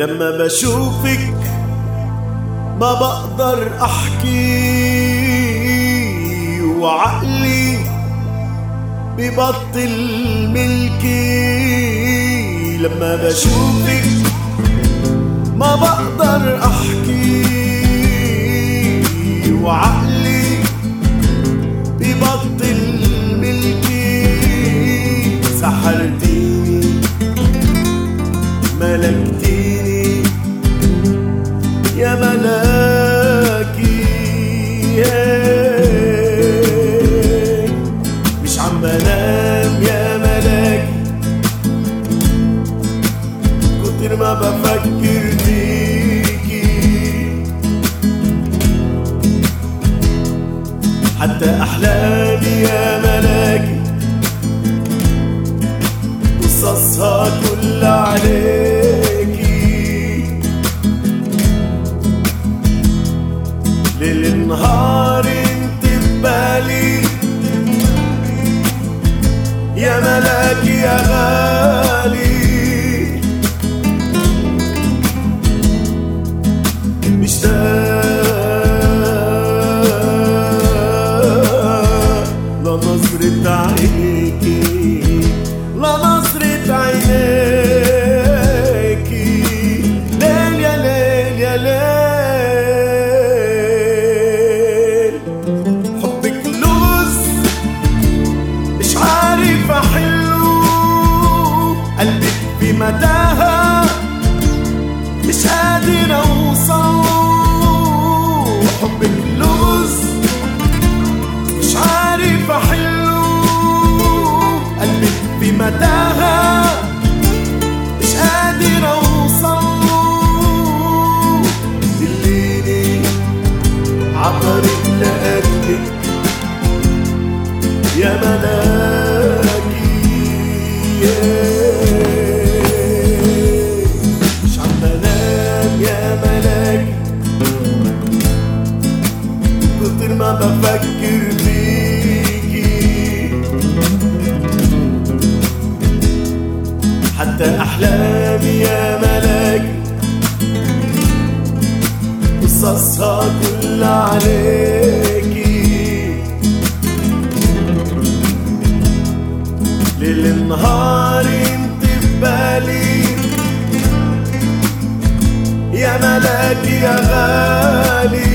لما بشوفك ما بقدر احكي وعقلي ببطل ملكي. لما بشوفك ما بقدر احكي وعقلي ببطل ملكي. سحرتيني ملكتيني يا ملاكي، مش عم بنام يا ملاكي كتر ما بفكر فيكي. حتى أحلامي يا ملاكي قصصها كل عليكي. ليل نهار انت ببالي يا ملاكي يا غالي. مشتاق لنظرة عينيكي، لنظرة عينيكي. ليل يا ليل يا ليل حبك لوز مش عارف احله. قلبك في متاهة مش قادر اوصل. حبك لوز مش عارف احله. قلبك في متاهة مش قادر اوصل. دليني عطرك لقلبك يا ملاكي. مش عم بنام يا ملاكي كتر ما بفكر فيكي. حتى أحلامي يا ملاكي قصصها كل عليكي. ليل نهار انت ببالي يا ملاكي يا غالي.